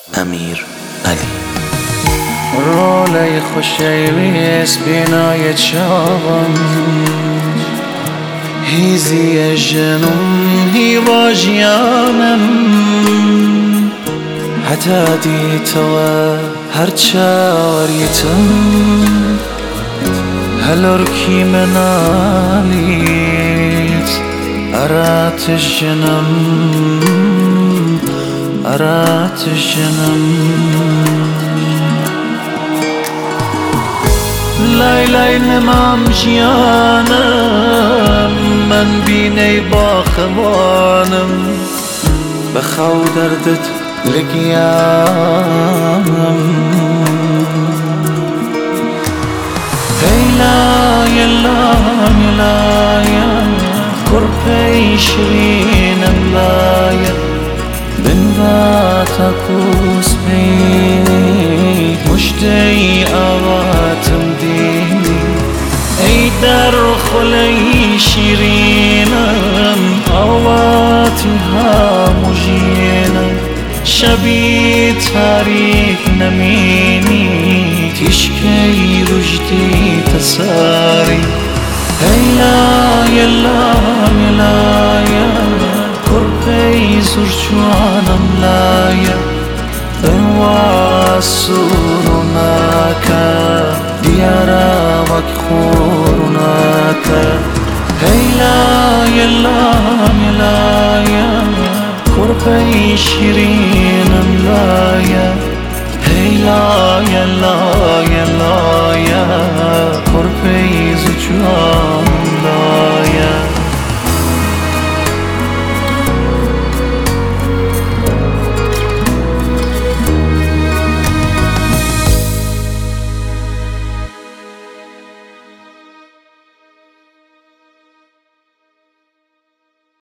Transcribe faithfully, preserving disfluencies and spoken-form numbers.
امیر علی رولی خوشیویس بینای چاوان هیزی جنم هیوا جیانم حتا دیتوا هر چاوریتم هلورکی منالیت ارات جنم ارات جنم لای لای نمام جیانم من بینی باخوانم بخو دردت لگیانم هی لای لای لای کرپی شرینم لای بنباتا کوس بینی مجدی آواتم دینی ای در خلی شیرینم آواتی ها مجینم شبی تاریک نمینی تشکی رجدی تساری ای لای لای لای کرپی زرچوانم لای واسورناك ديارا وكخورناك هي لا يلا يلا يا كربي شيرين ملايا هي لا يلا يلا يا كربي زجوان